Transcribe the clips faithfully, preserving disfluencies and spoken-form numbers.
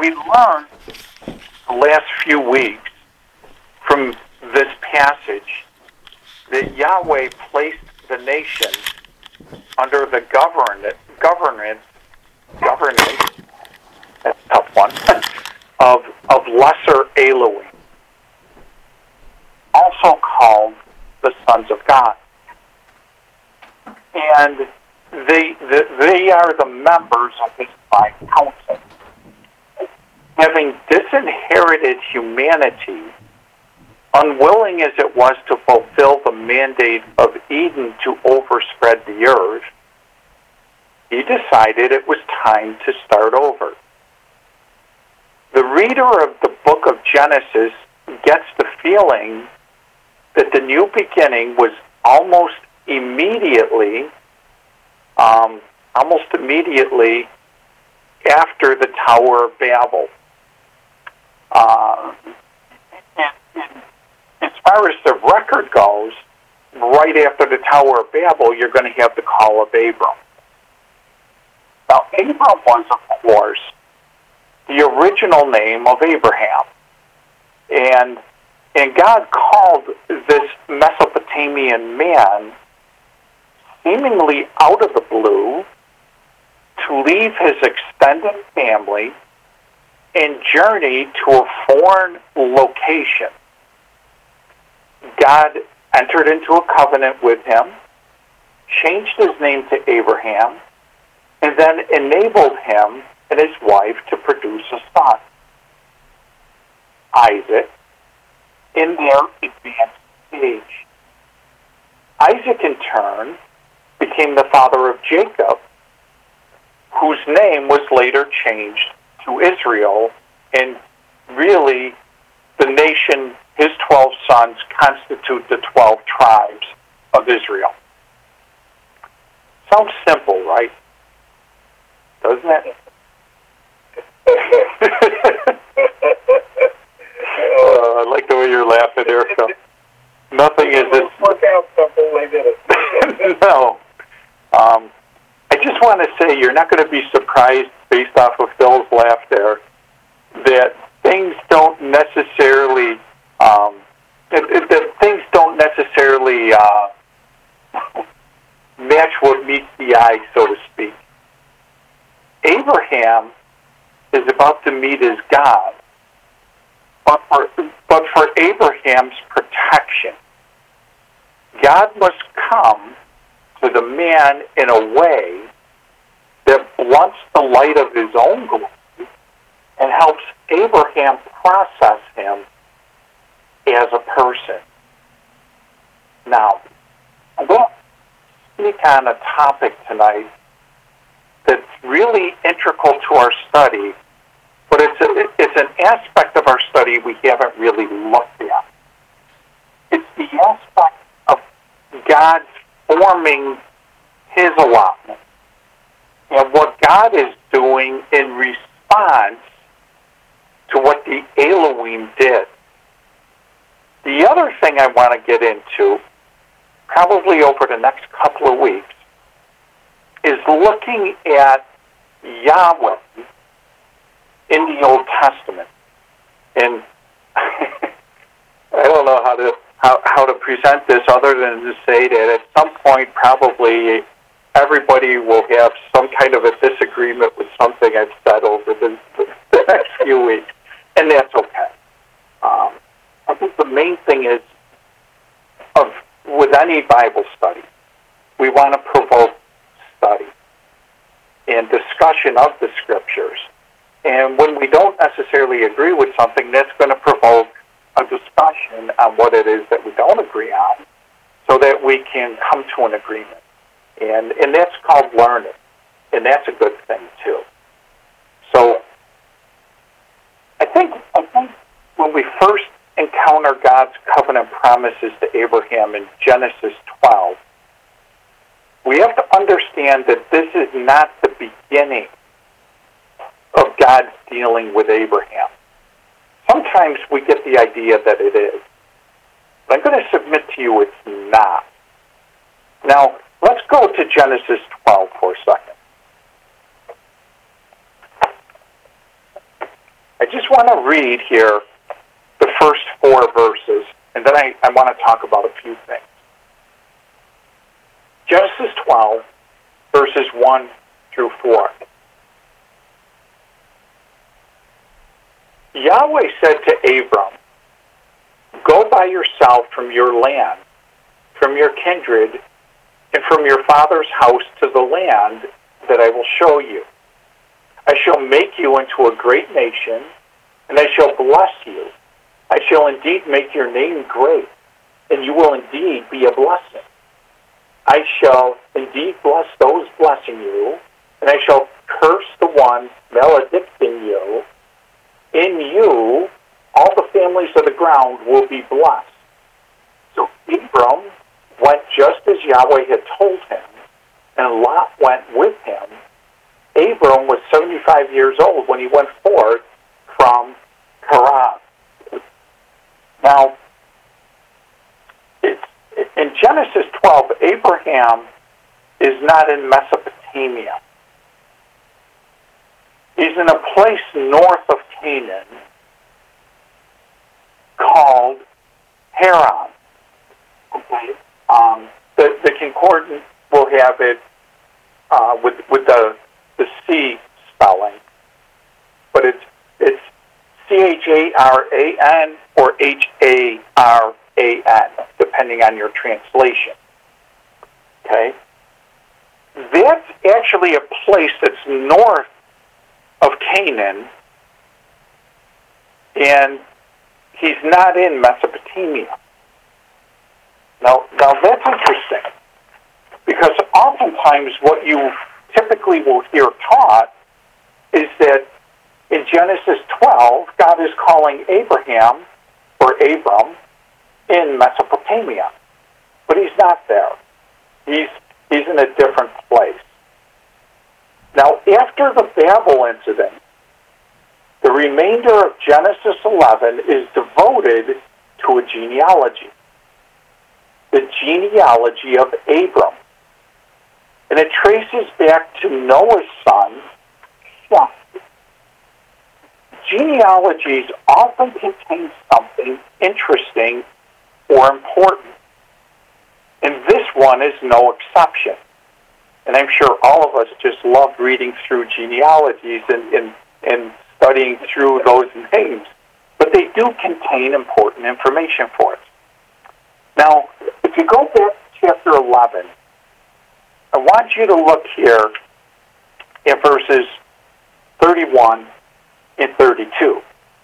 we learned the last few weeks from this passage that Yahweh placed the nations under the governance, governance, governance, that's a tough one, of, of lesser Elohim, also called the sons of God. And they, the, they are the members of his divine council. Having disinherited humanity, unwilling as it was to fulfill the mandate of Eden to overspread the earth, he decided it was time to start over. The reader of the book of Genesis gets the feeling that the new beginning was almost immediately, um, almost immediately after the Tower of Babel. Uh, and, and as far as the record goes, right after the Tower of Babel, you're going to have the call of Abram. Now, Abram was, of course, the original name of Abraham. And, and God called this Mesopotamian man, seemingly out of the blue, to leave his extended family and journey to a foreign location. God entered into a covenant with him, changed his name to Abraham, and then enabled him and his wife to produce a son, Isaac, in their advanced age. Isaac, in turn, became the father of Jacob, whose name was later changed to Israel, and really the nation, his twelve sons, constitute the twelve tribes of Israel. Sounds simple, right? Doesn't it? uh, I like the way you're laughing, Erica. Nothing is as... Work out simple, they did it. No. Um, I just want to say you're not going to be surprised, based off of Phil's laugh there, that things don't necessarily, um, that, that things don't necessarily uh, match what meets the eye, so to speak. Abraham is about to meet his God, but for, but for Abraham's protection, God must come to the man in a way that blunts the light of his own glory and helps Abraham process him as a person. Now, I'm going to speak on a topic tonight that's really integral to our study, but it's, a, it's an aspect of our study we haven't really looked at. It's the aspect of God's forming his allotment and what God is doing in response to what the Elohim did. The other thing I want to get into, probably over the next couple of weeks, is looking at Yahweh in the Old Testament. And I don't know how to how, how to present this other than to say that at some point probably everybody will have some kind of a disagreement with something I've said over the, the next few weeks, and that's okay. Um, I think the main thing is, of with any Bible study, we want to provoke study and discussion of the Scriptures. And when we don't necessarily agree with something, that's going to provoke a discussion on what it is that we don't agree on so that we can come to an agreement. And and that's called learning. And that's a good thing, too. So I think, I think when we first encounter God's covenant promises to Abraham in Genesis twelve, we have to understand that this is not the beginning of God's dealing with Abraham. Sometimes we get the idea that it is. But I'm going to submit to you it's not. Now, let's go to Genesis twelve for a second. I just want to read here the first four verses, and then I, I want to talk about a few things. Genesis twelve, verses one through four. Yahweh said to Abram, "Go by yourself from your land, from your kindred, and from your father's house to the land that I will show you. I shall make you into a great nation, and I shall bless you. I shall indeed make your name great, and you will indeed be a blessing. I shall indeed bless those blessing you, and I shall curse the one maledicting you. In you, all the families of the ground will be blessed." So Abram went just as Yahweh had told him, and Lot went with him. Abram was seventy-five years old when he went forth from Haran. Now, it's, in Genesis twelve, Abraham is not in Mesopotamia. He's in a place north of Canaan called Haran. Okay, um, the the concordance will have it uh, with with the the C spelling, but it's it's C H A R A N or H A R A N, depending on your translation. Okay, that's actually a place that's north of Canaan, and he's not in Mesopotamia. Now, now that's interesting, because oftentimes what you typically will hear taught is that in Genesis twelve, God is calling Abraham, or Abram, in Mesopotamia. But he's not there. He's, he's in a different place. Now, after the Babel incident, the remainder of Genesis eleven is devoted to a genealogy. The genealogy of Abram. And it traces back to Noah's son, Shem. Genealogies often contain something interesting or important. And this one is no exception. And I'm sure all of us just love reading through genealogies and, and, and studying through those names. But they do contain important information for us. Now, if you go back to chapter eleven, I want you to look here at verses thirty-one and thirty-two.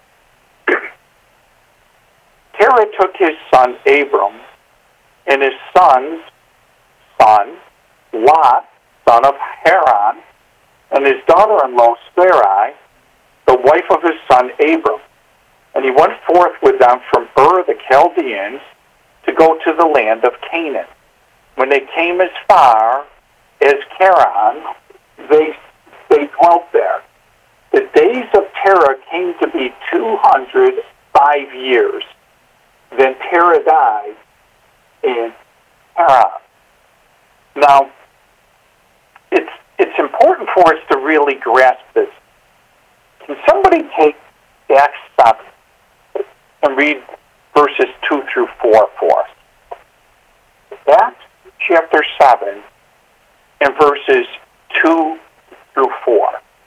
Terah took his son Abram and his son's son, Lot, son of Haran, and his daughter-in-law Sarai, the wife of his son Abram. And he went forth with them from Ur the Chaldeans to go to the land of Canaan. When they came as far as Charan, they, they dwelt there. The days of Terah came to be two hundred five years. Then Terah died in Haran. Now, it's it's important for us to really grasp this. Can somebody take Acts seven and read verses two through four for us? Acts chapter seven and verses two through four.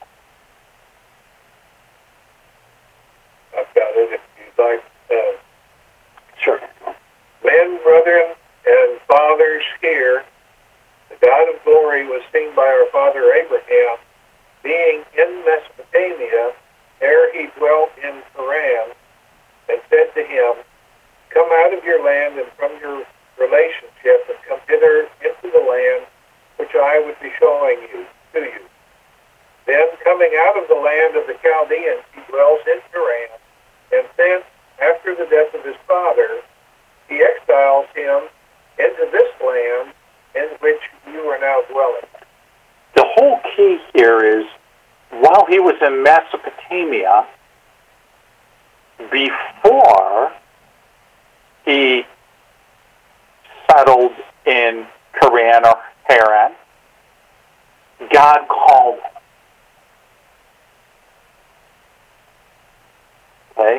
I've got it if you'd like. Uh, Sure. Men, brethren, and fathers, hear. The God of glory was seen by our father Abraham, being in Mesopotamia, ere he dwelt in Haran, and said to him, "Come out of your land and from your relationship, and come hither into the land which I would be showing you to you." Then, coming out of the land of the Chaldeans, he dwells in Haran, and thence, after the death of his father, he exiles him into this land in which you are now dwelling. The whole key here is, while he was in Mesopotamia, before he settled in Haran or Haran, God called him. Okay?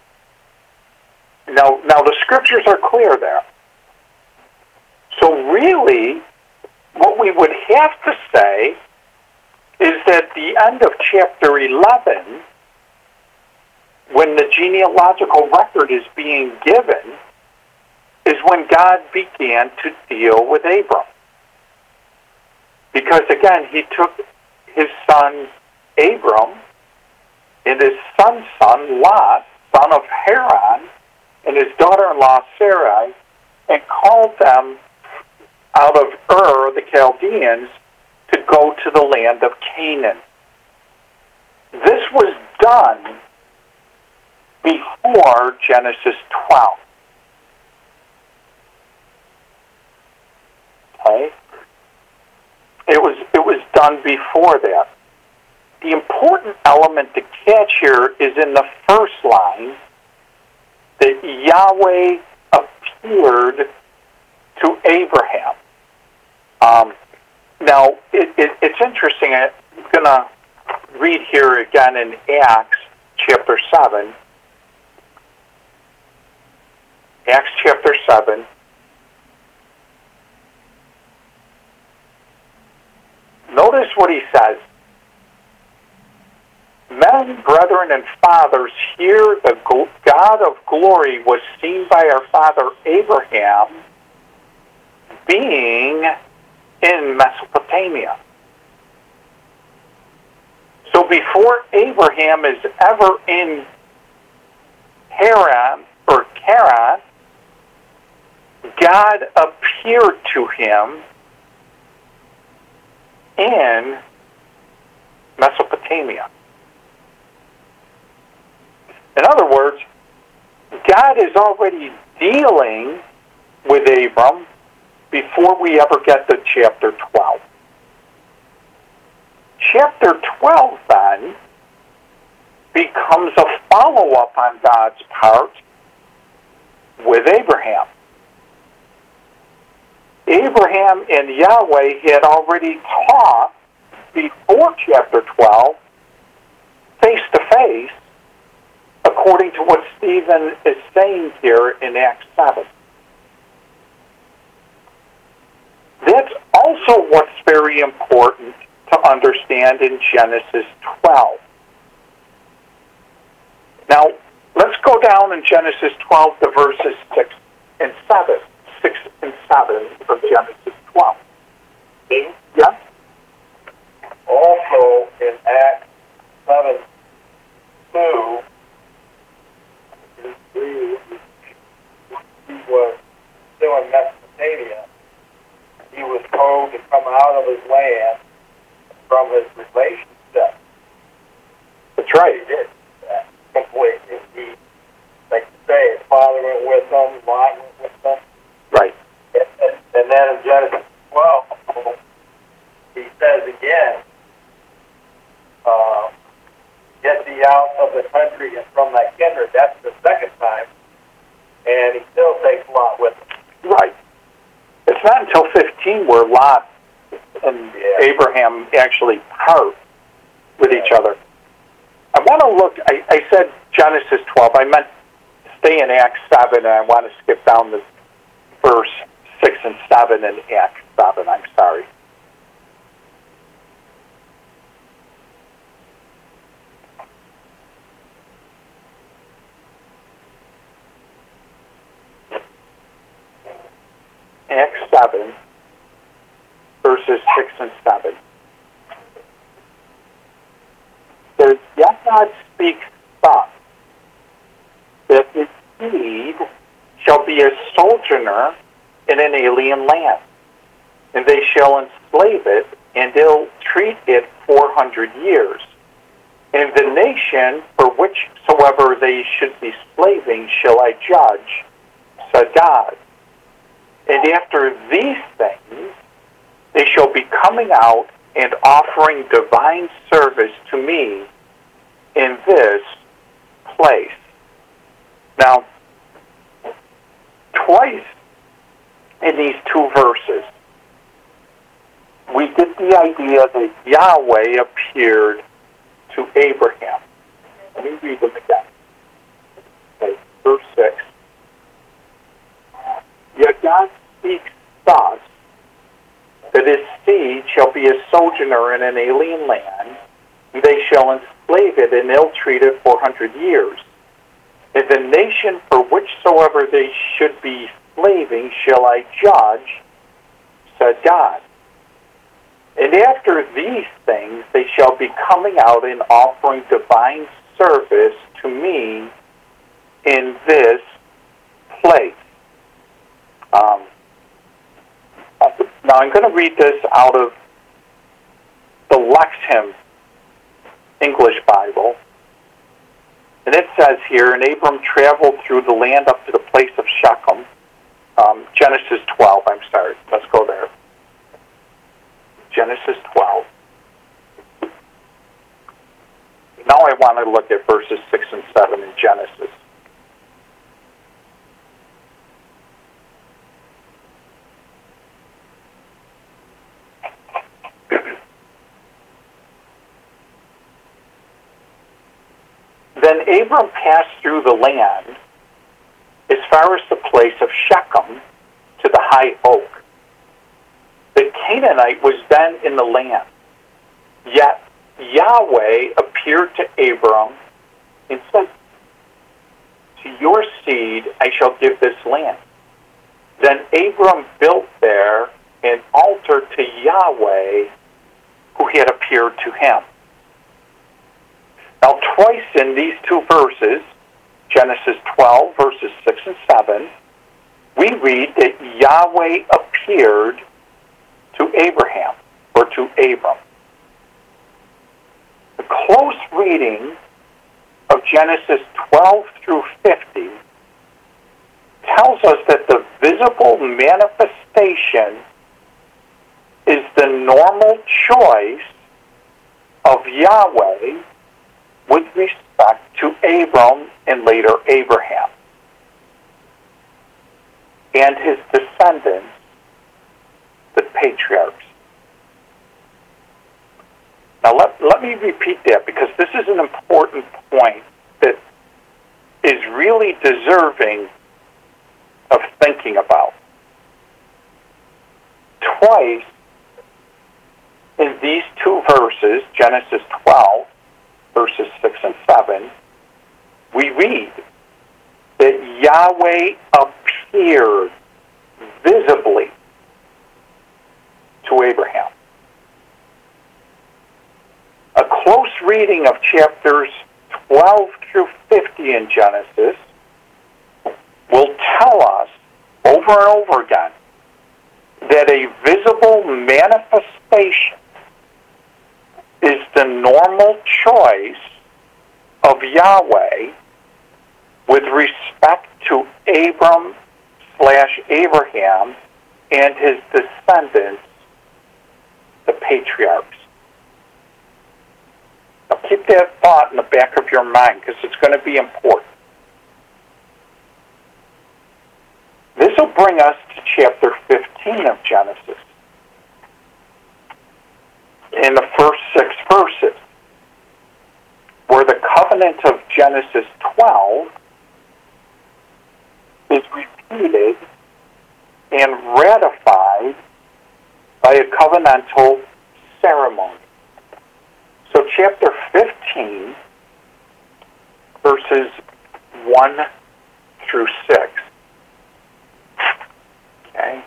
Now, now the scriptures are clear there. So really, what we would have to say is that the end of chapter eleven, when the genealogical record is being given, is when God began to deal with Abram. Because again, he took his son Abram and his son's son Lot, son of Haran, and his daughter-in-law Sarai, and called them out of Ur, the Chaldeans, to go to the land of Canaan. This was done before Genesis twelve. Okay? It was, it was done before that. The important element to catch here is in the first line that Yahweh appeared to Abraham. Um, now, it, it, it's interesting. I'm going to read here again in Acts chapter seven. Acts chapter seven. Notice what he says. Men, brethren, and fathers, here the God of glory was seen by our father Abraham, being in Mesopotamia. So before Abraham is ever in Haran or Charan, God appeared to him in Mesopotamia. In other words, God is already dealing with Abram before we ever get to chapter twelve. Chapter twelve, then, becomes a follow-up on God's part with Abraham. Abraham and Yahweh had already talked before chapter twelve, face-to-face, according to what Stephen is saying here in Acts seven. That's also what's very important to understand in Genesis twelve. Now, let's go down in Genesis twelve to verses six and seven. six and seven of Genesis twelve. See? Yeah? Also in Acts seven two, he was still in Mesopotamia. He was told to come out of his land from his relationship. That's right. He did that completely. He, like you say, his father went with him, Lot went with him. Right. And, and, and then in Genesis twelve, he says again, uh, get thee out of the country and from thy kindred. That's the second time. And he still takes Lot with him. Right. It's not until fifteen where Lot and Yeah. Abraham actually part with each other. I want to look, I, I said Genesis twelve. I meant stay in Acts seven, and I want to skip down to verse six and seven in Acts seven. I'm sorry. Acts seven, verses six and seven. Says, yet God speaks thus, that his seed shall be a sojourner in an alien land, and they shall enslave it, and ill treat it four hundred years. And the nation for whichsoever they should be slaving shall I judge, said God. And after these things, they shall be coming out and offering divine service to me in this place. Now, twice in these two verses, we get the idea that Yahweh appeared to Abraham. Let me read them again. shall be a sojourner in an alien land. They shall enslave it and ill-treat it four hundred years. And the nation for whichsoever they should be slaving shall I judge, said God. And after these things they shall be coming out and offering divine service to me in this place. Um, now I'm going to read this out of the Lexham English Bible. And it says here, and Abram traveled through the land up to the place of Shechem. Um, Genesis twelve, I'm sorry. Let's go there. Genesis twelve. Now I want to look at verses six and seven in Genesis. Then Abram passed through the land as far as the place of Shechem to the high oak. The Canaanite was then in the land. Yet Yahweh appeared to Abram and said, to your seed I shall give this land. Then Abram built there an altar to Yahweh who had appeared to him. Now, twice in these two verses, Genesis twelve, verses six and seven, we read that Yahweh appeared to Abraham, or to Abram. The close reading of Genesis twelve through fifty tells us that the visible manifestation is the normal choice of Yahweh with respect to Abram and later Abraham and his descendants, the patriarchs. Now let, let me repeat that because this is an important point that is really deserving of thinking about. Twice in these two verses, Genesis twelve, verses six and seven, we read that Yahweh appeared visibly to Abraham. A close reading of chapters twelve through fifty in Genesis will tell us over and over again that a visible manifestation is the normal choice of Yahweh with respect to Abram slash Abraham and his descendants, the patriarchs. Now keep that thought in the back of your mind because it's going to be important. This will bring us to chapter fifteen of Genesis. In the first six verses, where the covenant of Genesis twelve is repeated and ratified by a covenantal ceremony. So chapter fifteen, verses one through six. Okay.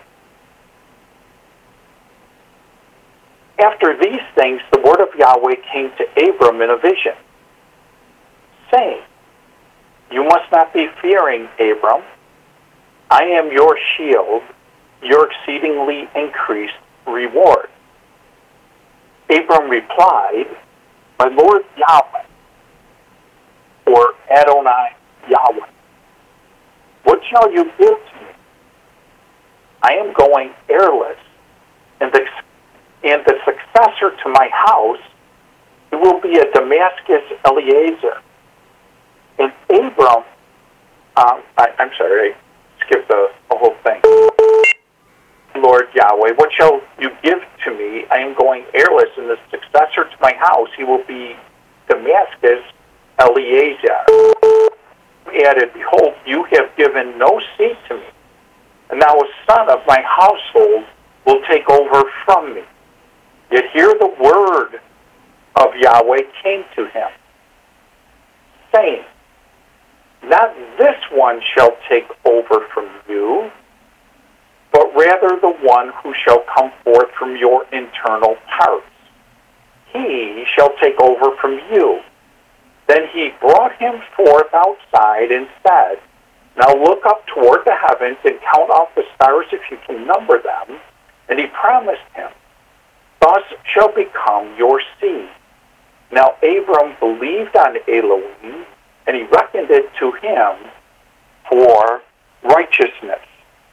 After these things, the word of Yahweh came to Abram in a vision, saying, you must not be fearing, Abram. I am your shield, your exceedingly increased reward. Abram replied, my Lord Yahweh, or Adonai Yahweh, what shall you give to me? I am going heirless, and the And the successor to my house, it will be a Damascus Eliezer. And Abram, um, I, I'm sorry, I skipped the, the whole thing. Lord Yahweh, what shall you give to me? I am going heirless, and the successor to my house, he will be Damascus Eliezer. He added, behold, you have given no seed to me, and now a son of my household will take over from me. Yet here the word of Yahweh came to him, saying, not this one shall take over from you, but rather the one who shall come forth from your internal parts. He shall take over from you. Then he brought him forth outside and said, now look up toward the heavens and count off the stars if you can number them. And he promised him, thus shall become your seed. Now Abram believed on Elohim, and he reckoned it to him for righteousness.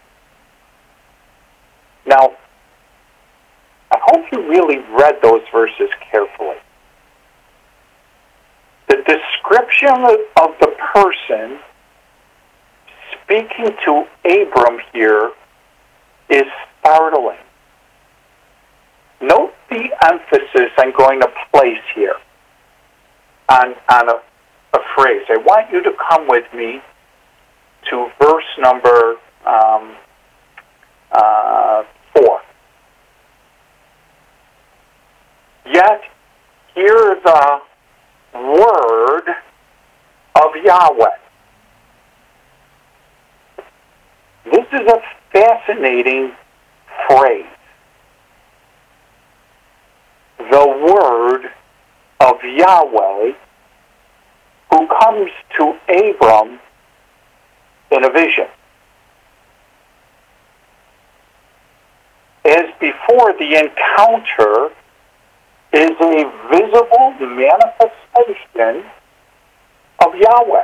Now, I hope you really read those verses carefully. The description of the person speaking to Abram here is startling. Note the emphasis I'm going to place here on, on a, a phrase. I want you to come with me to verse number um, uh, four. Yet hear the word of Yahweh. This is a fascinating phrase. The word of Yahweh, who comes to Abram in a vision. As before, the encounter is a visible manifestation of Yahweh.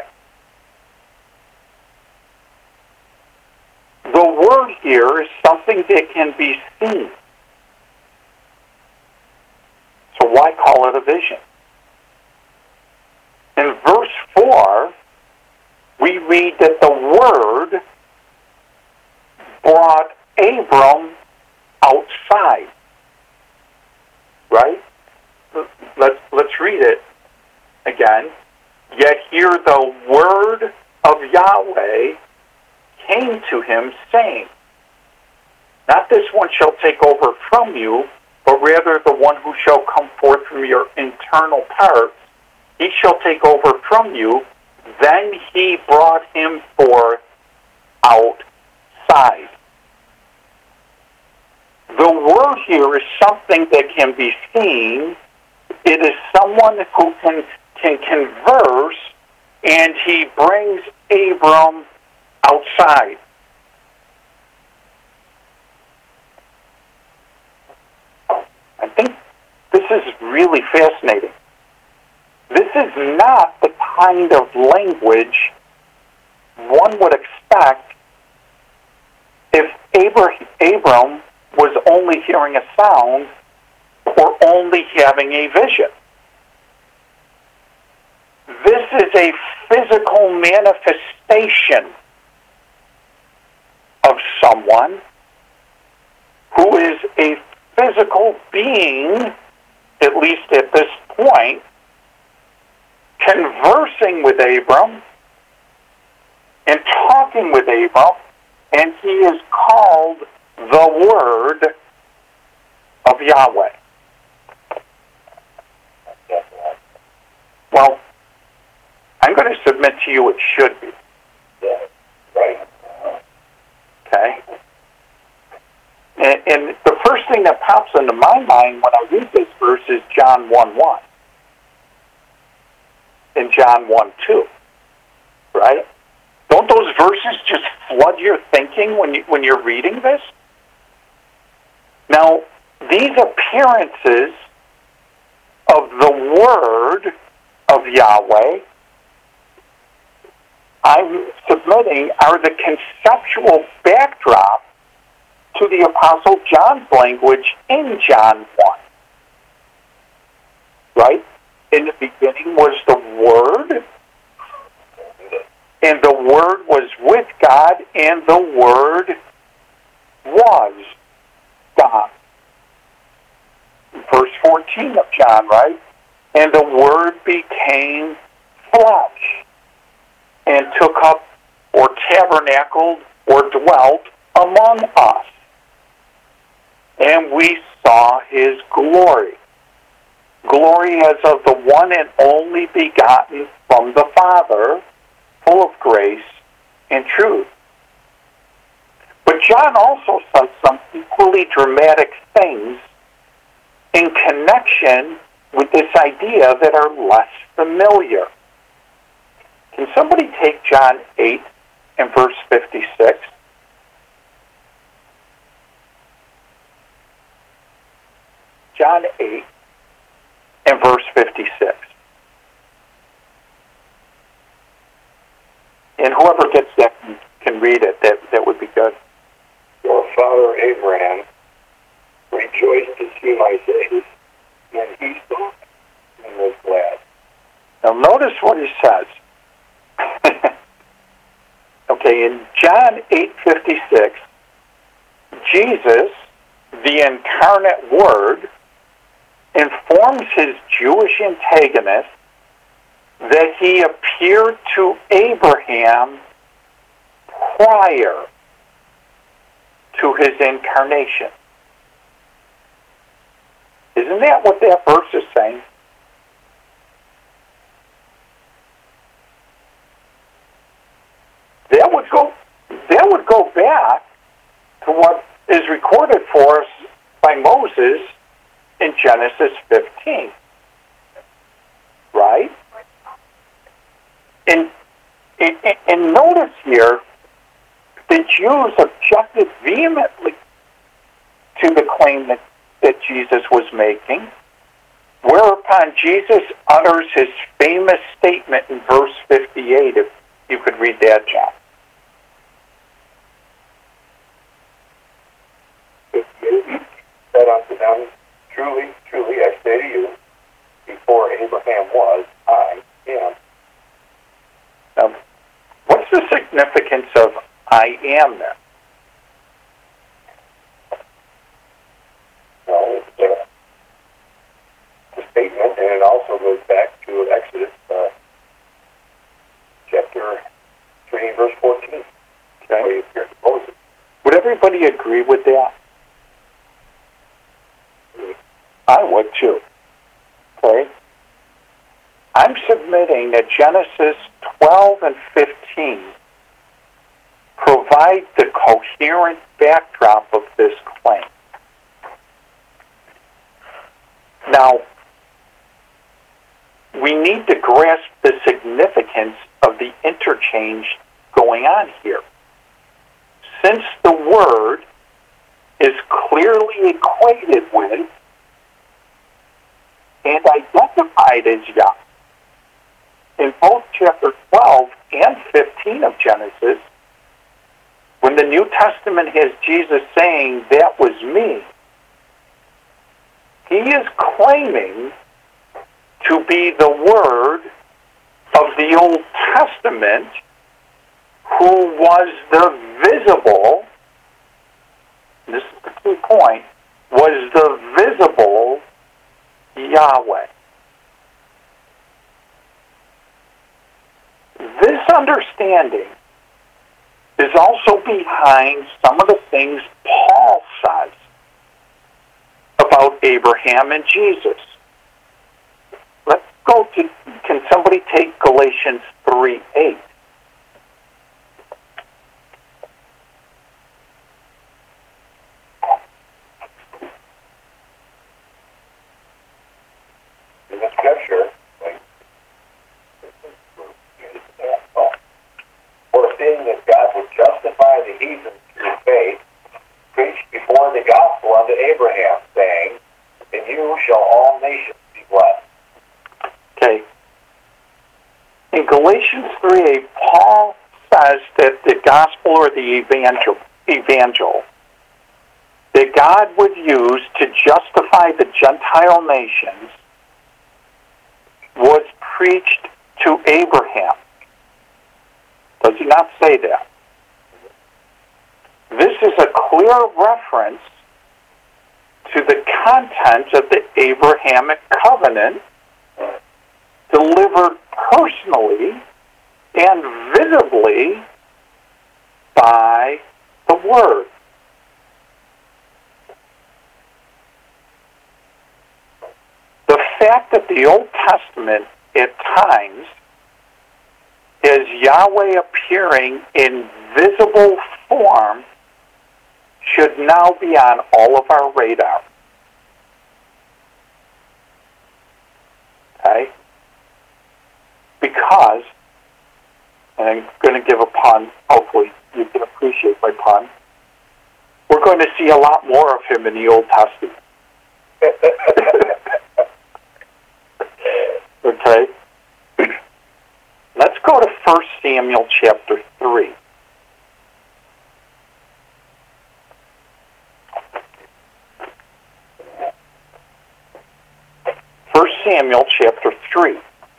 The word here is something that can be seen. So why call it a vision? In verse four, we read that the word brought Abram outside. Right? Let's, let's read it again. Yet here the word of Yahweh came to him, saying, not this one shall take over from you, but rather the one who shall come forth from your internal parts, he shall take over from you. Then he brought him forth outside. The word here is something that can be seen. It is someone who can, can converse, and he brings Abram outside. I think this is really fascinating. This is not the kind of language one would expect if Abram was only hearing a sound or only having a vision. This is a physical manifestation of someone who is a physical being, at least at this point, conversing with Abram and talking with Abram, and he is called the Word of Yahweh. Well, I'm going to submit to you it should be. Yeah, right. Okay? And, and the first thing that pops into my mind when I read this verse is John one one. And John one two. Right? Don't those verses just flood your thinking when, you, when you're reading this? Now, these appearances of the Word of Yahweh, I'm submitting, are the conceptual backdrop to the Apostle John's language in John one. Right? In the beginning was the Word, and the Word was with God, and the Word was God. Verse fourteen of John, right? And the Word became flesh and took up or tabernacled or dwelt among us. and we saw his glory. Glory as of the one and only begotten from the Father, full of grace and truth. But John also says some equally dramatic things in connection with this idea that are less familiar. Can somebody take John eight and verse fifty-six? John eight and verse fifty-six. And whoever gets that can, can read it. That, that would be good. Your father Abraham rejoiced to see my days, and he saw it and was glad. Now notice what he says. Okay, in John eight fifty-six, Jesus, the incarnate Word, informs his Jewish antagonist that he appeared to Abraham prior to his incarnation. Isn't that what that verse is saying? That would go that would go back to what is recorded for us by Moses in Genesis fifteen. Right? And, and, and notice here, the Jews objected vehemently to the claim that, that Jesus was making, whereupon Jesus utters his famous statement in verse fifty-eight, if you could read that, John. Said unto them, Truly, truly, I say to you, before Abraham was, I am. Now, what's the significance of I am then? Well, it's a, a statement, and it also goes back to Exodus uh, chapter three, verse fourteen. Okay. Where he appeared to Moses. Would everybody agree with that? I would too. Okay? I'm submitting that Genesis twelve and fifteen provide the coherent backdrop of this claim. Now, we need to grasp the significance of the interchange going on here. Since the word is clearly equated with and identified as Yah in both chapter twelve and fifteen of Genesis, when the New Testament has Jesus saying, that was me, he is claiming to be the Word of the Old Testament who was the visible, this is the key point, was the visible Yahweh. This understanding is also behind some of the things Paul says about Abraham and Jesus. Let's go to, can somebody take Galatians three eight? In the scripture, like, for seeing that God would justify the heathens through faith, preached before the gospel unto Abraham, saying, in you shall all nations be blessed. Okay. In Galatians three eight, Paul says that the gospel or the evangel, evangel that God would use to justify the Gentile nations was preached to Abraham. Does he not say that? This is a clear reference to the content of the Abrahamic covenant delivered personally and visibly by the Word. fact that the Old Testament at times is Yahweh appearing in visible form should now be on all of our radar. Okay? Because, and I'm going to give a pun, hopefully you can appreciate my pun, we're going to see a lot more of him in the Old Testament. Okay? Let's go to First Samuel chapter three. First Samuel chapter three.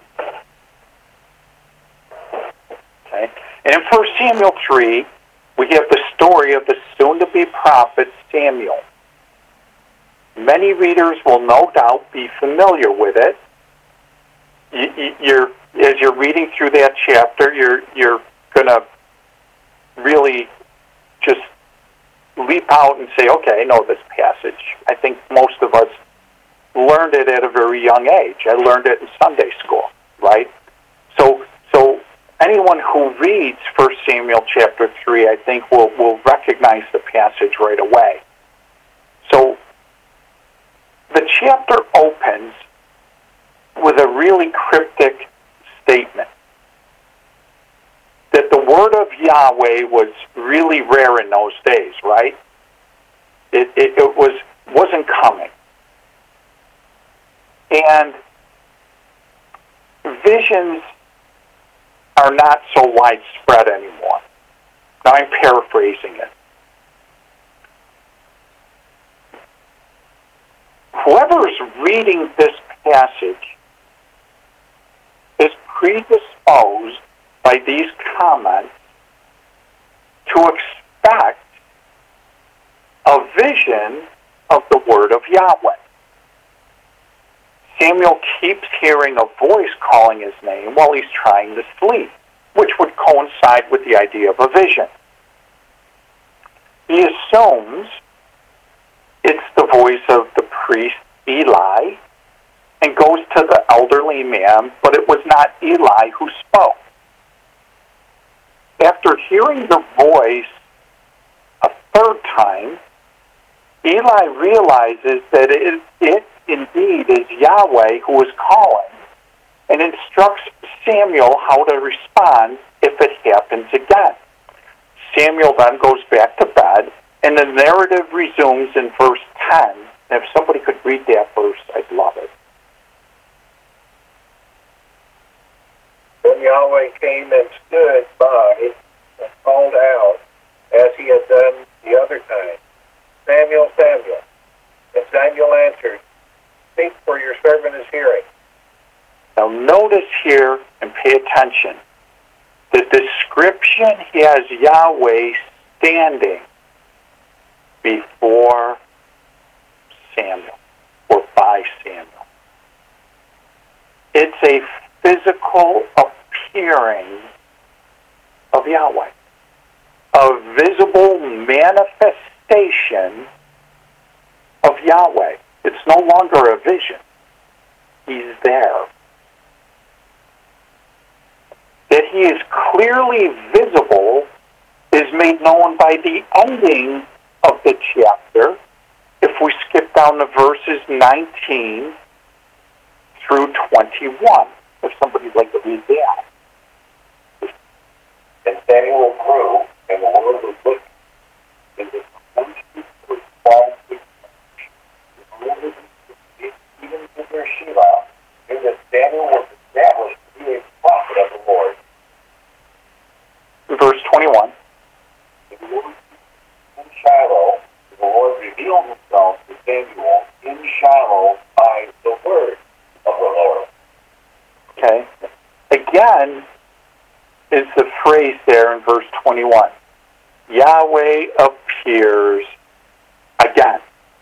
Okay? And in First Samuel three, we have the story of the soon-to-be prophet Samuel. Many readers will no doubt be familiar with it. You, you're, as you're reading through that chapter, you're you're going to really just leap out and say, okay, I know this passage. I think most of us learned it at a very young age. I learned it in Sunday school, right? So so anyone who reads First Samuel chapter three, I think, will, will recognize the passage right away. So the chapter opens with a really cryptic statement that the word of Yahweh was really rare in those days, right? It, it, it was, wasn't coming. And visions are not so widespread anymore. Now I'm paraphrasing it. Whoever's reading this passage is predisposed by these comments to expect a vision of the word of Yahweh. Samuel keeps hearing a voice calling his name while he's trying to sleep, which would coincide with the idea of a vision. He assumes it's the voice of the priest Eli and goes to the elderly man, but it was not Eli who spoke. After hearing the voice a third time, Eli realizes that it, it indeed is Yahweh who is calling and instructs Samuel how to respond if it happens again. Samuel then goes back to bed, and the narrative resumes in verse ten. And if somebody could read that verse, I'd love it. Then Yahweh came and stood by and called out, as he had done the other time, Samuel, Samuel. And Samuel answered, Speak, for your servant is hearing. Now notice here, and pay attention, the description has Yahweh standing before Samuel, or by Samuel. It's a physical appearing of Yahweh, a visible manifestation of Yahweh. It's no longer a vision. He's there. That he is clearly visible is made known by the ending of the chapter. If we skip down to verses nineteen through twenty-one, if somebody'd like to read that. And Samuel grew, and the Lord was with him. And his conscience was fallen to him. Even to Beersheba, in that Samuel was established to be a prophet of the Lord. Verse twenty-one. And the Lord in Shiloh, the Lord revealed himself to Samuel in Shiloh by the word of the Lord. Okay. Again is the phrase there in verse twenty-one. Yahweh appears again.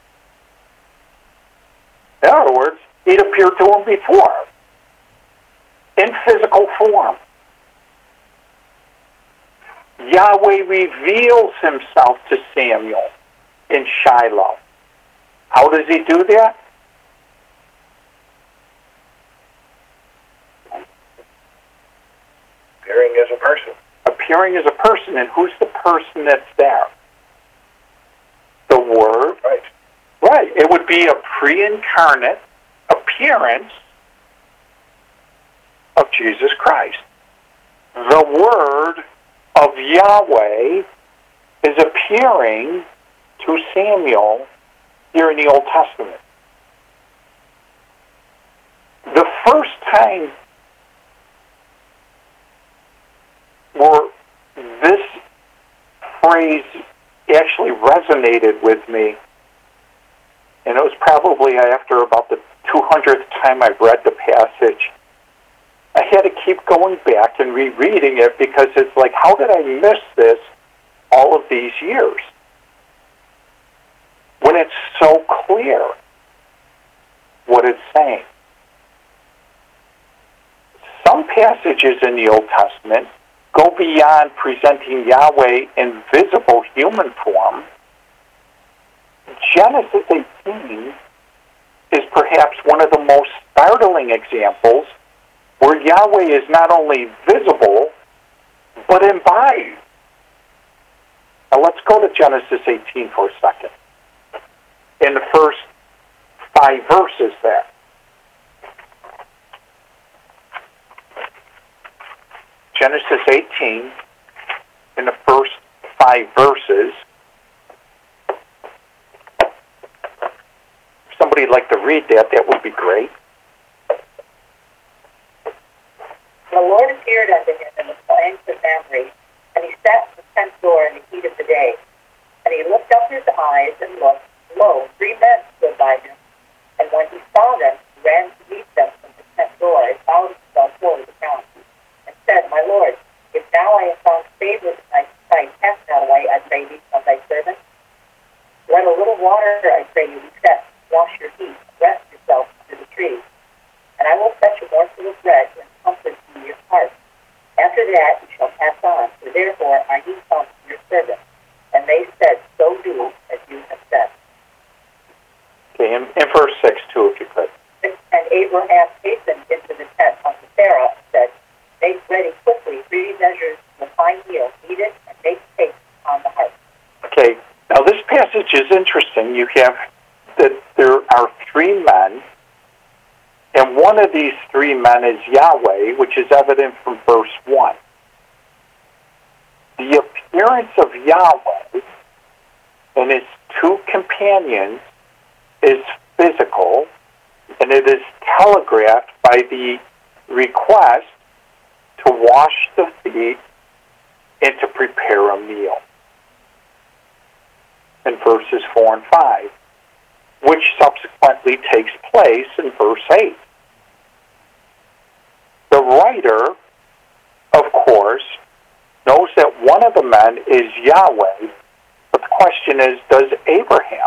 In other words, he'd appeared to him before in physical form. Yahweh reveals himself to Samuel in Shiloh. How does he do that? person. Appearing as a person, and who's the person that's there? The Word. Right. Right. It would be a pre-incarnate appearance of Jesus Christ. The Word of Yahweh is appearing to Samuel here in the Old Testament. The first time where this phrase actually resonated with me, and it was probably after about the two hundredth time I've read the passage, I had to keep going back and rereading it because it's like, how did I miss this all of these years? When it's so clear what it's saying. Some passages in the Old Testament go beyond presenting Yahweh in visible human form. Genesis eighteen is perhaps one of the most startling examples where Yahweh is not only visible, but embodied. Now let's go to Genesis eighteen for a second. In the first five verses there. Genesis eighteen, in the first five verses. If somebody'd like to read that, that would be great. The Lord appeared unto him in the plains of Mamre, and he sat at the tent door in the heat of the day. And he lifted up his eyes and looked, lo, three men stood by him. And when he saw them, he ran to meet them from the tent door and bowed himself toward the ground, and said, My Lord, if now I have found favor in thy sight, cast not away, I pray thee, from thy servant. Let a little water, I pray you, be set, wash your feet, rest yourself under the tree. And I will fetch a morsel of bread and comfort you your heart. After that you shall pass on, for therefore are ye come to your servant. And they said, So do as you have said. Okay, in, in verse six too, if you could. And Abraham hastened into the tent unto Sarah and said, Make ready quickly three measures of fine meal, knead it, and make cakes on the hearth. Okay, now this passage is interesting. You have that there are three men, and one of these three men is Yahweh, which is evident from verse one. The appearance of Yahweh and his two companions is physical, and it is telegraphed by the request to wash the feet and to prepare a meal in verses four and five, which subsequently takes place in verse eight. The writer, of course, knows that one of the men is Yahweh, but the question is, does Abraham?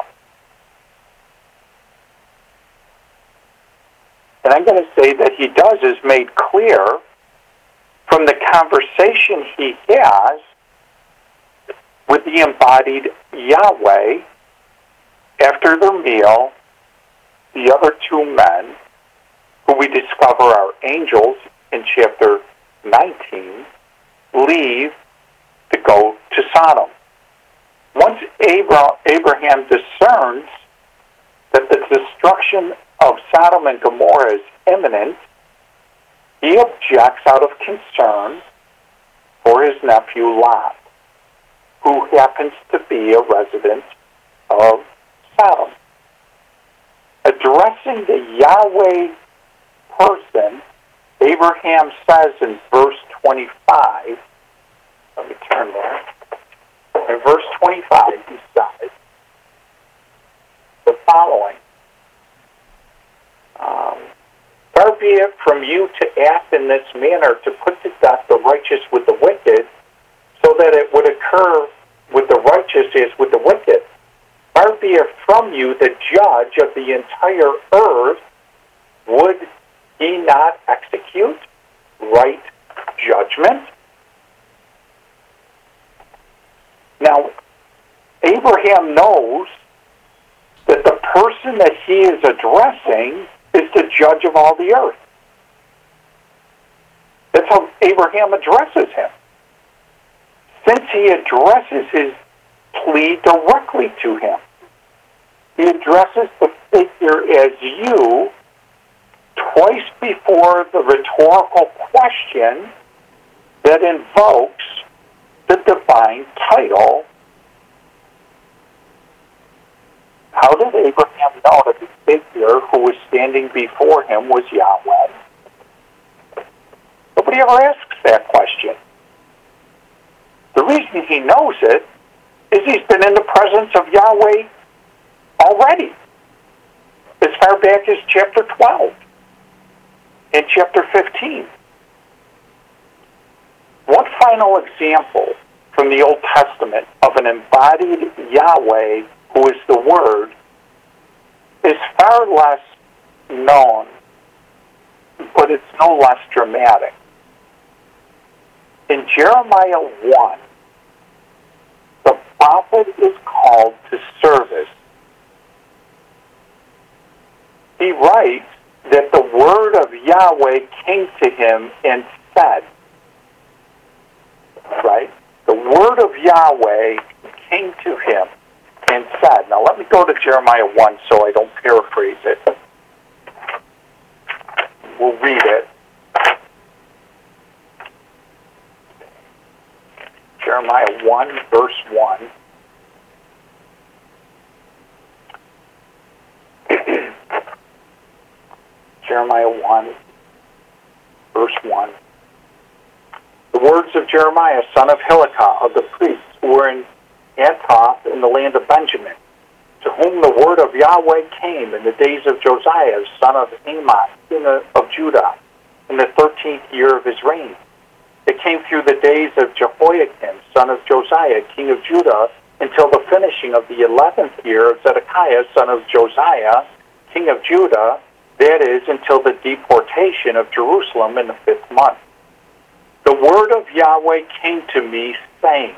And I'm going to say that he does is made clear from the conversation he has with the embodied Yahweh after their meal. The other two men, who we discover are angels in chapter nineteen, leave to go to Sodom. Once Abraham discerns that the destruction of Sodom and Gomorrah is imminent, he objects out of concern for his nephew Lot, who happens to be a resident of Sodom. Addressing the Yahweh person, Abraham says in verse twenty-five, let me turn there. In verse twenty-five, he says the following. Um, Far be it from you to act in this manner, to put to death the righteous with the wicked, so that it would occur with the righteous as with the wicked. Far be it from you, the judge of the entire earth, would he not execute right judgment? Now, Abraham knows that the person that he is addressing is the judge of all the earth. That's how Abraham addresses him. since he addresses his plea directly to him. He addresses the figure as you twice before the rhetorical question that invokes the divine title. How did Abraham know that the figure who was standing before him was Yahweh? Nobody ever asks that question. The reason he knows it is he's been in the presence of Yahweh already, as far back as chapter twelve and chapter fifteen. One final example from the Old Testament of an embodied Yahweh who is the Word is far less known, but it's no less dramatic. In Jeremiah one, the prophet is called to service. He writes that the word of Yahweh came to him and said, right? The word of Yahweh came to him and said. Now let me go to Jeremiah one so I don't paraphrase it. We'll read it. Jeremiah one, verse one. Jeremiah one, verse one. The words of Jeremiah, son of Hilkiah, of the priests who were in Anathoth in the land of Benjamin, to whom the word of Yahweh came in the days of Josiah, son of Ammon, king of Judah, in the thirteenth year of his reign. It came through the days of Jehoiakim, son of Josiah, king of Judah, until the finishing of the eleventh year of Zedekiah, son of Josiah, king of Judah, that is, until the deportation of Jerusalem in the fifth month. The word of Yahweh came to me, saying,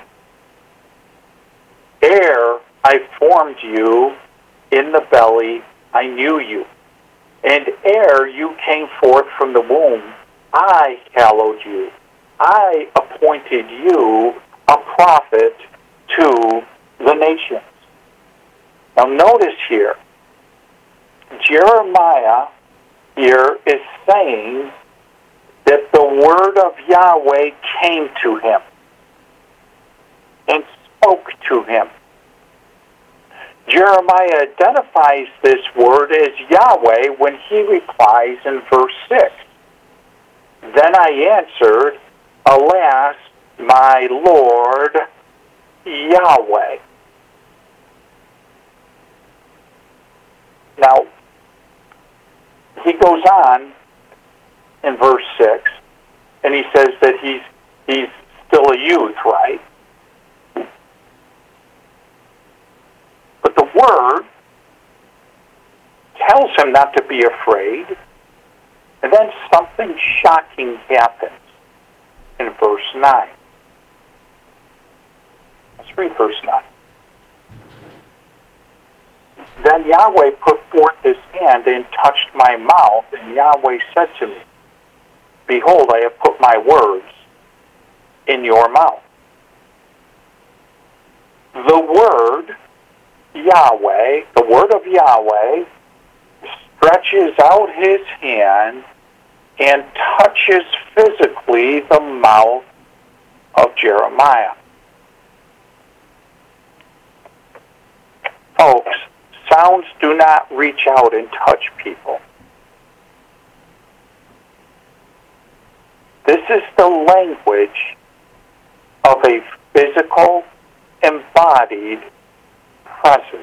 Ere I formed you in the belly, I knew you. And ere you came forth from the womb, I hallowed you. I appointed you a prophet to the nations. Now notice here, Jeremiah here is saying that the word of Yahweh came to him and spoke to him. Jeremiah identifies this word as Yahweh when he replies in verse six. Then I answered, Alas, my Lord Yahweh. Now, he goes on in verse six, and he says that he's he's still a youth, right? But the word tells him not to be afraid, and then something shocking happens in verse nine. Let's read verse nine. Then Yahweh put forth his hand and touched my mouth, and Yahweh said to me, Behold, I have put my words in your mouth. The word Yahweh, the word of Yahweh, stretches out his hand and touches physically the mouth of Jeremiah. Folks, sounds do not reach out and touch people. This is the language of a physical, embodied presence.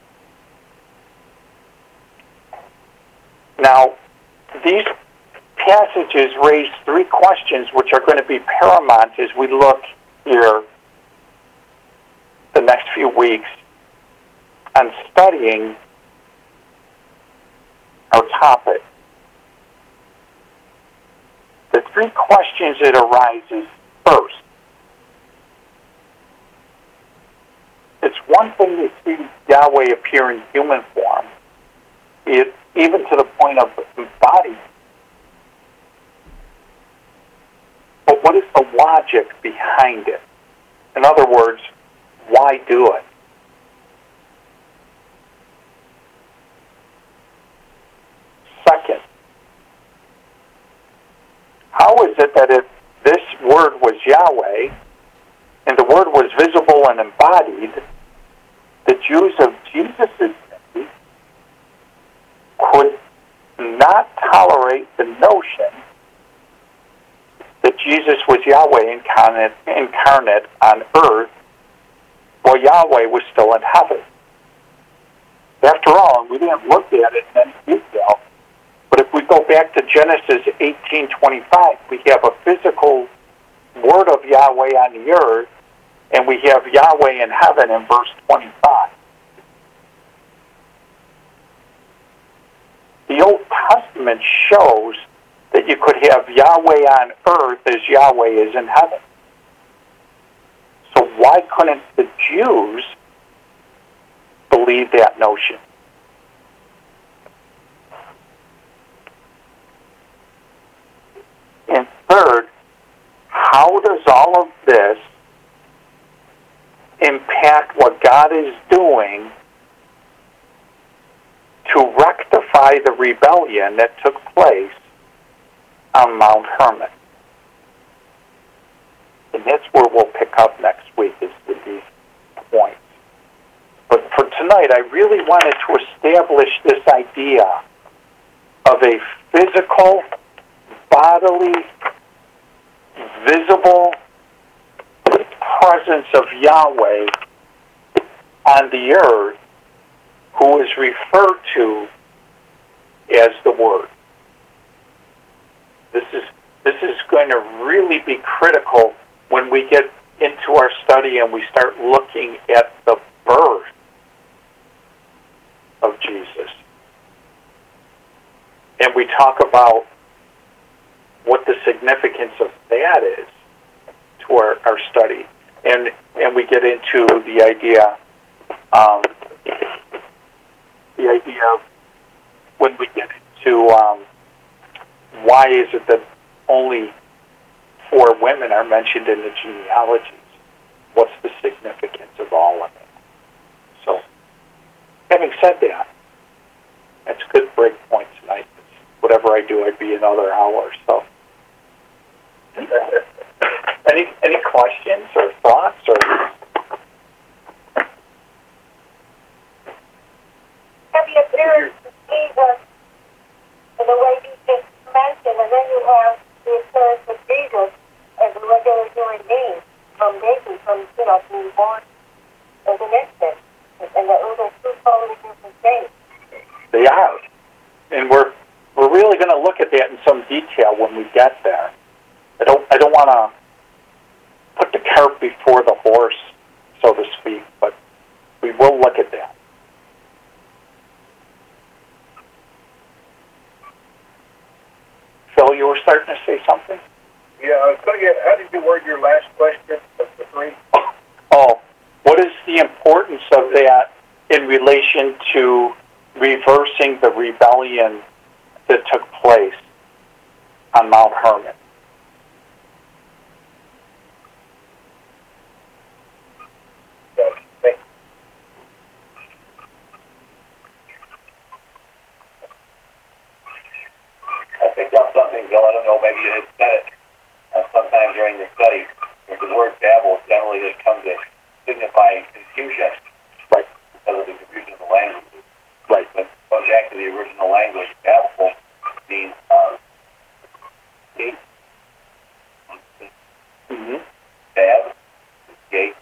Now, these passages raise three questions which are going to be paramount as we look here the next few weeks on studying our topic. The three questions that arise: first, it's one thing to see Yahweh appear in human form, it, even to the point of embodiment. But what is the logic behind it? In other words, why do it? Second, how is it that if this word was Yahweh, and the word was visible and embodied, the Jews of Jesus' day could not tolerate the notion that Jesus was Yahweh incarnate, incarnate on earth while Yahweh was still in heaven? After all, we didn't look at it in any detail, but if we go back to Genesis eighteen twenty-five, we have a physical word of Yahweh on the earth, and we have Yahweh in heaven in verse twenty-five. The Old Testament shows that you could have Yahweh on earth as Yahweh is in heaven. So why couldn't the Jews believe that notion? And third, how does all of this impact what God is doing to rectify the rebellion that took place on Mount Hermon? And that's where we'll pick up next week, is with these points. But for tonight, I really wanted to establish this idea of a physical, bodily, visible presence of Yahweh on the earth, who is referred to as the Word. This is this is going to really be critical when we get into our study and we start looking at the birth of Jesus. And we talk about what the significance of that is to our, our study. And and we get into the idea, um, the idea of when we get into um, why is it that only four women are mentioned in the genealogies? What's the significance of all of it? So, having said that, that's a good break point tonight. Whatever I do, I'd be another hour. So, any any questions or thoughts or? Have you observed Jesus in the way you just mentioned, and then you have the appearance of Jesus as a regular human being from baby, from you know being born as an infant, and those are two totally different things. They are, and we're we're really going to look at that in some detail when we get there. I don't I don't want to put the cart before the horse, so to speak, but we will look at that. Phil, you were starting to say something? Yeah, I was going to get, how did you word your last question of the three? Oh, what is the importance of that in relation to reversing the rebellion that took place on Mount Hermon? I picked up something, Bill. I don't know, maybe you had said it uh, sometime during the study. The word Babel generally has come to signify confusion, right, because of the confusion of the languages. Right. But going back to the original language, Babel means uh, gate. Mm-hmm. Bab, gate.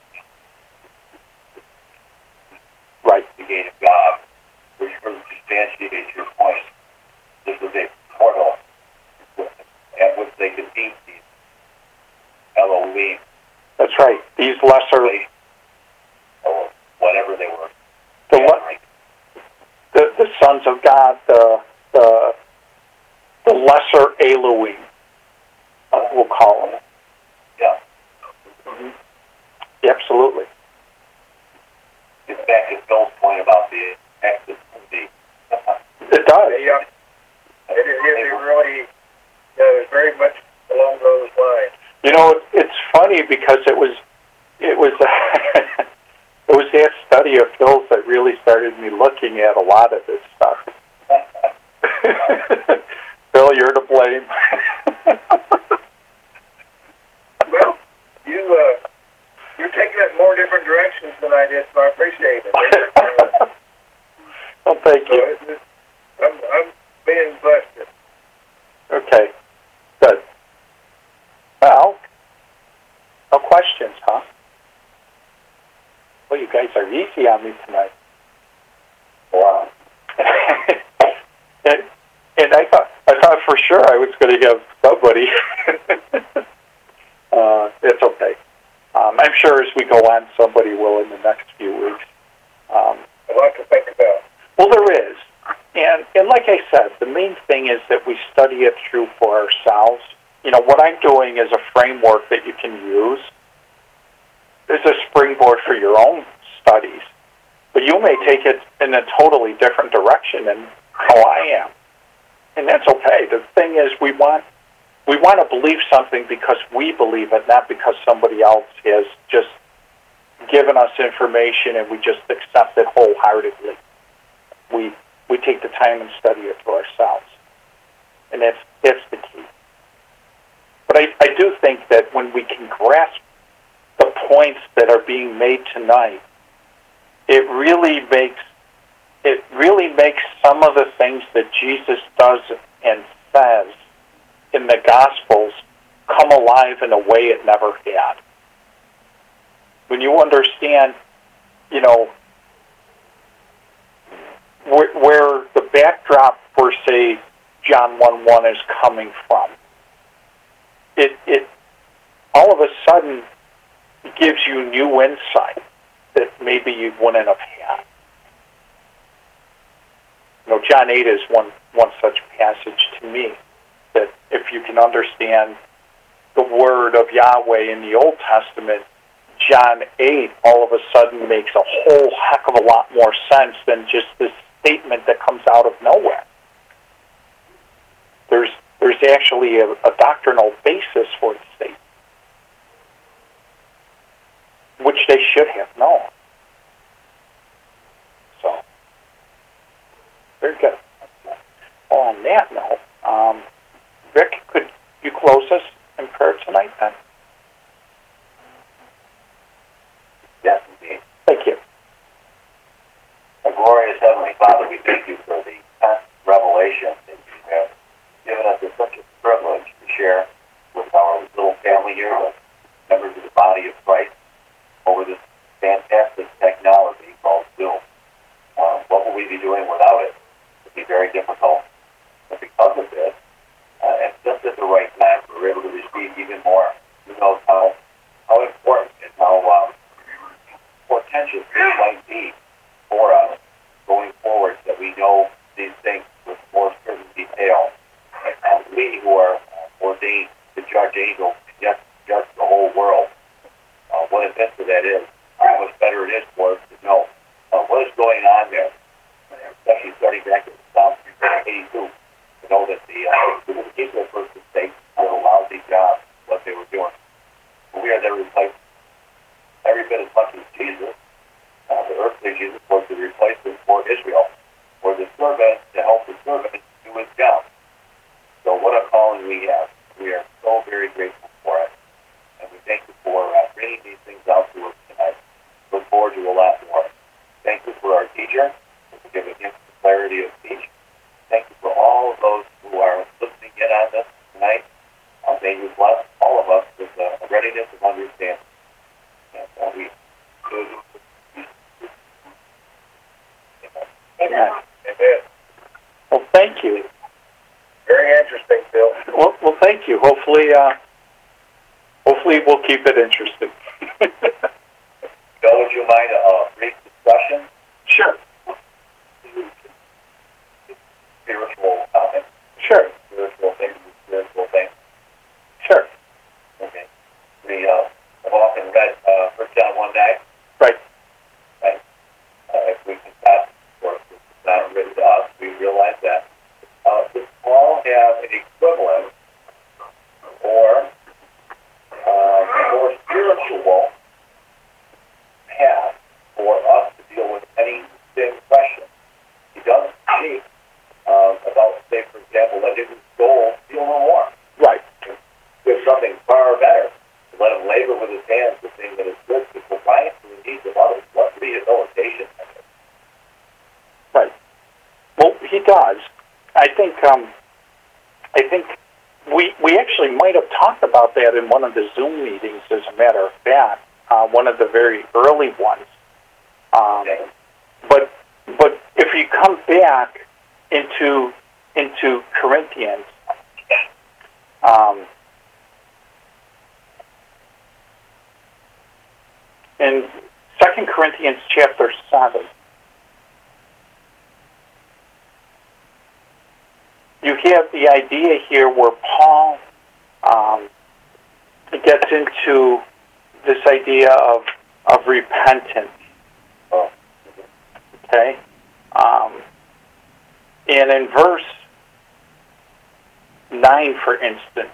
Right. The gate of God, which further substantiates your point. This was a portal at which they could meet these Elohim. That's right. These lesser, or whatever they were. the, le- the the sons of God, the the the lesser Elohim, uh, we'll call them. Yeah. Mm-hmm. Absolutely. It's back to Phil's point about the exit of the. It does. Yeah, it, it, it really uh, very much along those lines. You know, it's funny because it was it was it was that study of Phil's that really started me looking at a lot of this stuff. Phil, you're to blame. Well, you uh, you're taking it in more different directions than I did, so I appreciate it. Well, thank So you. it's just, I'm I'm being blessed. Okay, good. Well, no questions, huh? Well, you guys are easy on me tonight. Wow. and, and I thought I thought for sure I was going to have somebody. uh, it's okay. Um, I'm sure as we go on, somebody will in the next few weeks. Um, A lot to think about. well, there is. And, and like I said, the main thing is that we study it through for ourselves. You know, what I'm doing is a framework that you can use. It's a springboard for your own studies. But you may take it in a totally different direction than how I am. And that's okay. The thing is, we want we want to believe something because we believe it, not because somebody else has just given us information and we just accept it wholeheartedly. We we take the time and study it for ourselves. And that's, that's the key. But I, I do think that when we can grasp the points that are being made tonight, it really makes it really makes some of the things that Jesus does and says in the Gospels come alive in a way it never had. When you understand, you know, where, where the backdrop for, say, John one one is coming from, it it all of a sudden gives you new insight that maybe you wouldn't have had. You know, John eight is one, one such passage to me, that if you can understand the word of Yahweh in the Old Testament, John eight all of a sudden makes a whole heck of a lot more sense than just this statement that comes out of nowhere. There's there's actually a, a doctrinal basis for the statement, which they should have known. So, very good. Well, on that note, um, Rick, could you close us in prayer tonight then? Yes, indeed. Thank you. Our glorious Heavenly Father, we thank you for the constant revelation that you have given us. It's such a privilege to share with our little family here, with members of the body of Christ, over this fantastic technology called Zoom. Uh, what will we be doing without it? It would be very difficult. But because of this, uh, and just at the right time, we're able to receive even more. Who knows how, how important and how um, portentous this might be for us going forward, that we know these things with more certain detail. And we who are ordained to judge angels, yes, judge the whole world, uh, what a benefit that is, how much better it is for us to know uh, what is going on there, especially starting back in Psalm eighty-two, to know that the uh, Israel first mistake did a lousy job what they were doing. We are their replacement. Every bit as much as Jesus, uh, the earthly Jesus, was the replacement for Israel, for the servant to help the servant do his job. So what a calling we have. We are so very grateful for it. And we thank you for uh, bringing these things out to us tonight. Look forward to a lot more. Thank you for our teacher, for giving him the clarity of speech. Thank you for all of those who are listening in on this tonight. Uh, may you bless all of us with uh, a readiness of understanding. And uh, we Amen. Amen. Well, thank you. Very interesting, Bill. Well, well thank you. Hopefully, uh, hopefully we'll keep it interesting. Bill, would you mind a uh, brief discussion? Sure. Spiritual topics, Sure. spiritual things, spiritual things. Sure. Okay. We uh, have often read uh, First John one nine. Right. Right? Uh, if we confess, of course, it's not written to us, we realize that. Uh, does Paul have an equivalent or uh, more spiritual labor with his hands the thing that is good to provide for the needs of others. What rehabilitation? Right. Well, he does. I think. Um, I think we we actually might have talked about that in one of the Zoom meetings. As a matter of fact, uh, one of the very early ones. Um, Okay. but but if you come back into into Corinthians, um, in Second Corinthians chapter seven, you have the idea here where Paul um, gets into this idea of of repentance. Oh. Okay, um, and in verse nine, for instance,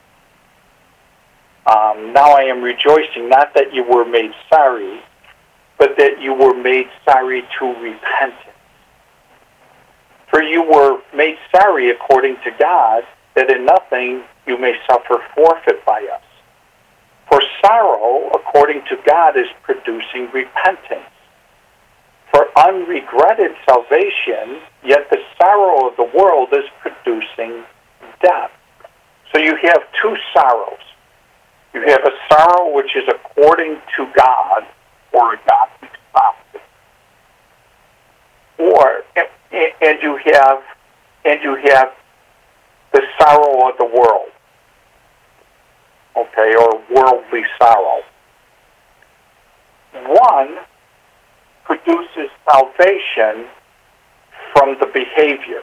um, now I am rejoicing, not that you were made sorry, but that you were made sorry to repentance. For you were made sorry according to God, that in nothing you may suffer forfeit by us. For sorrow, according to God, is producing repentance. For unregretted salvation, yet the sorrow of the world is producing death. So you have two sorrows. You have a sorrow which is according to God, or a godly sorrow, or and you have and you have the sorrow of the world, okay, or worldly sorrow. One produces salvation from the behavior.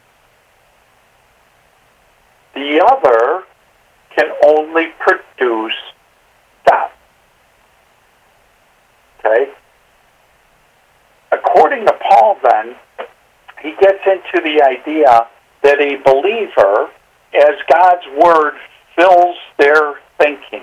The other can only produce death. Okay? According to Paul, then, he gets into the idea that a believer, as God's Word fills their thinking,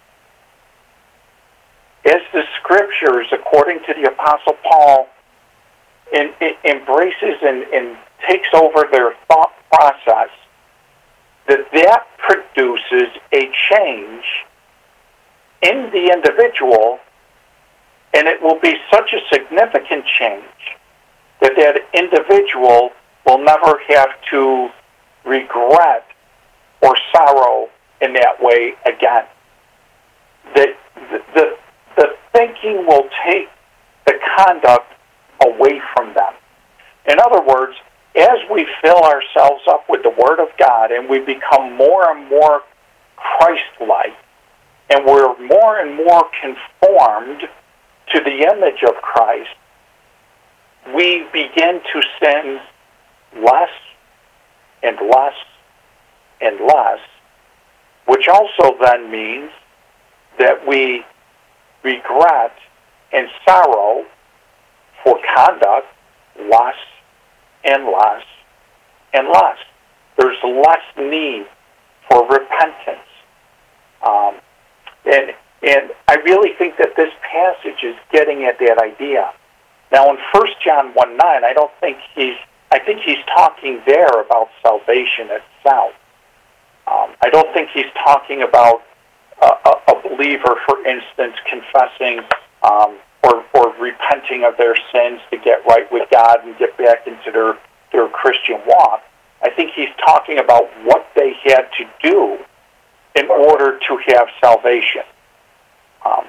as the Scriptures, according to the Apostle Paul, in, in, embraces and, and takes over their thought process, that that produces a change in the individual, and it will be such a significant change that that individual will never have to regret or sorrow in that way again. That the, the, the thinking will take the conduct away from them. In other words, as we fill ourselves up with the Word of God and we become more and more Christ-like, and we're more and more conformed to the image of Christ, we begin to sin less and less and less, which also then means that we regret and sorrow for conduct less and less and less. There's less need for repentance. Um, and and I really think that this passage is getting at that idea. Now in First John one nine, I don't think he's, I think he's talking there about salvation itself. Um, I don't think he's talking about a, a, a believer, for instance, confessing um, or, or repenting of their sins to get right with God and get back into their, their Christian walk. I think he's talking about what they had to do in order to have salvation. Um,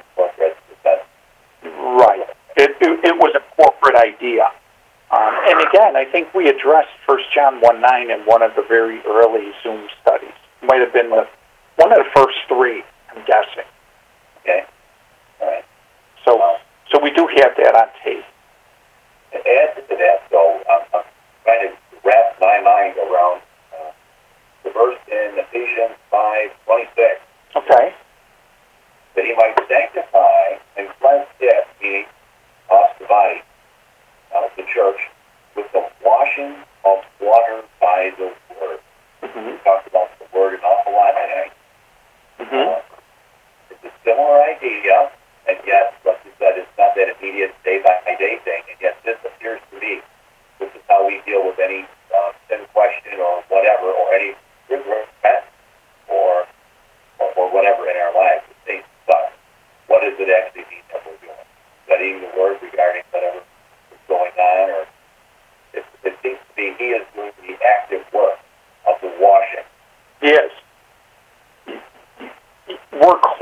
right. It, it, it was a corporate idea. Um, and again, I think we addressed First John one nine in one of the very early Zoom studies. It might have been the, one of the first three, I'm guessing. Okay. All right. So, so we do have that on tape. To add to that, though, I'm, I'm trying to wrap my mind around uh, the verse in Ephesians five twenty-six. Okay. That he might sanctify and cleanse it, meaning us, the body, uh, the church, with the washing of water by the word. Mm-hmm. We talked about the word an awful lot today. Mm-hmm. Uh, it's a similar idea, and yet, like you said, it's not that immediate day-by-day thing, and yet this appears to be, this is how we deal with any uh, sin question or whatever, or any regret or, or, or whatever in our lives. It seems, but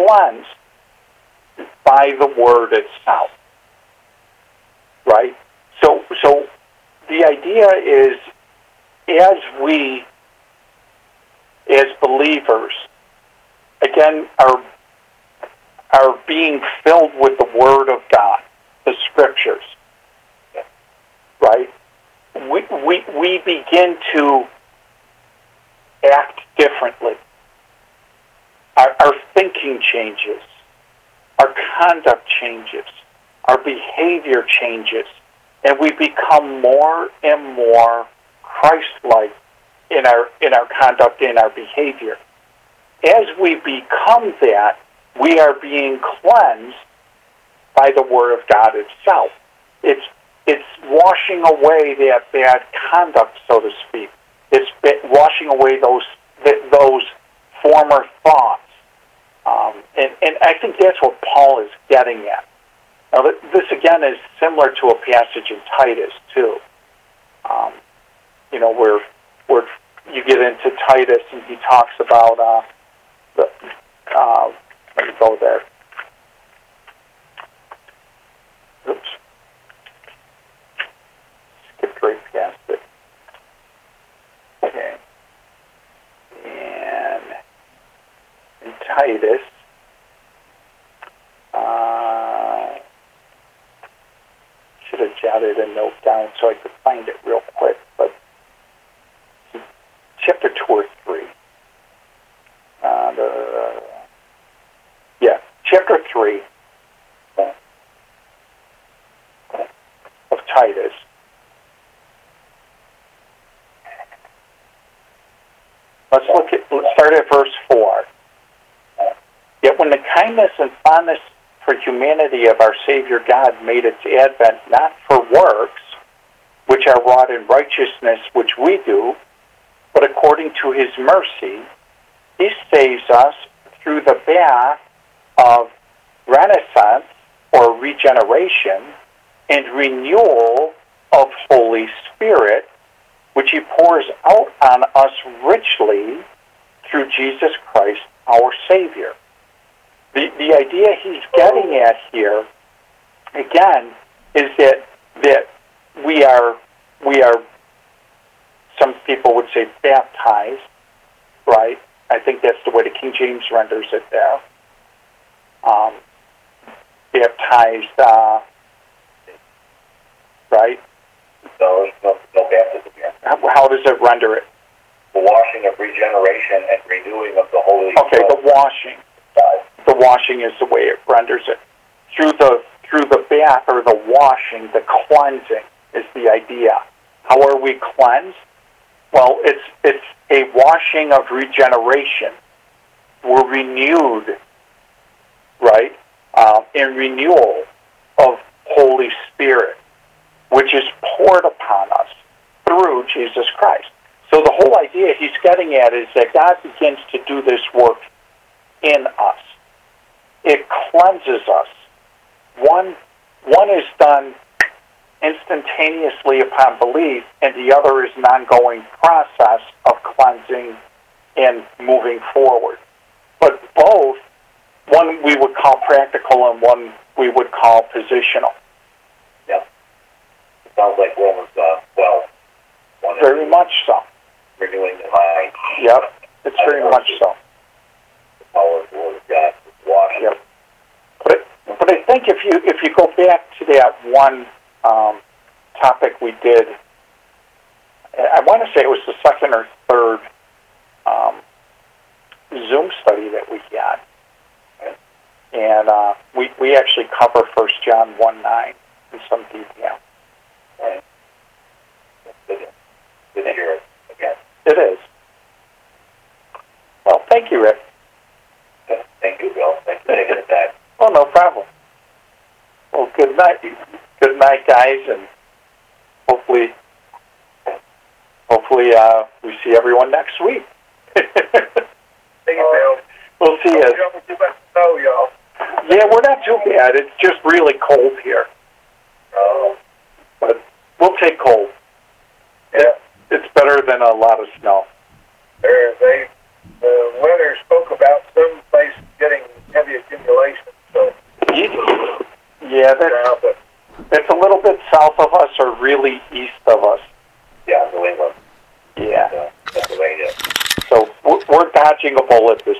cleansed by the Word itself, right? So, so the idea is, as we, as believers, again, are are being filled with the Word of God, the Scriptures, right? We we we begin to act differently. Our, our thinking changes. Our conduct changes. Our behavior changes. And we become more and more Christ-like in our, in our conduct and our behavior. As we become that, we are being cleansed by the Word of God itself. It's, it's washing away that bad conduct, so to speak. It's washing away those, those former thoughts. Um, and, and I think that's what Paul is getting at. Now, this, again, is similar to a passage in Titus, too. Um, you know, where, where you get into Titus and he talks about, uh, the, uh, let me go there. Oops. Skipped right past it. Okay. And in Titus, uh, should have jotted a note down so I could find it real quick, but chapter two or three. Uh, the, yeah, chapter three of Titus. Let's look at, let's start at verse four. Yet when the kindness and fondness for humanity of our Savior God made its advent not for works, which are wrought in righteousness, which we do, but according to his mercy, he saves us through the bath of renaissance or regeneration and renewal of Holy Spirit, which he pours out on us richly through Jesus Christ, our Savior. The, the idea he's getting at here, again, is that that we are we are, some people would say, baptized, right? I think that's the way the King James renders it there. Um, baptized, uh, right? No, no, no baptism here. How, how does it render it? The washing of regeneration and renewing of the Holy Okay, the washing. The washing is the way it renders it. Through the through the bath or the washing, the cleansing is the idea. How are we cleansed? Well, it's it's a washing of regeneration. We're renewed, right? Uh, in renewal of Holy Spirit, which is poured upon us through Jesus Christ. So the whole idea he's getting at is that God begins to do this work in us. It cleanses us. One, one is done instantaneously upon belief, and the other is an ongoing process of cleansing and moving forward. But both, one we would call practical and one we would call positional. Yeah. It sounds like Romans uh, twelve. One Very much so. Renewing the mind. Yep, it's very much so. The power of the Word of God to wash. Yep. But but I think if you if you go back to that one um, topic we did, I want to say it was the second or third um, Zoom study that we had, and uh, we we actually cover First John one nine in some detail. Right. Good, good to hear it again. It is. Well, thank you, Rick. Thank you, Bill. Thanks for taking the time. Oh, no problem. Well, good night. Good night, guys, and hopefully, hopefully uh, we see everyone next week. Thank you, Bill. We'll see you. Y'all too much snow, y'all. Yeah, we're not too bad. It's just really cold here, Oh, but we'll take cold. yeah. It's better than a lot of snow. There, they, the weather spoke about some place getting heavy Yeah, that, south of, it's a little bit south of us or really east of us. Yeah, New England, Yeah. uh, Pennsylvania. So we're, we're dodging a bullet this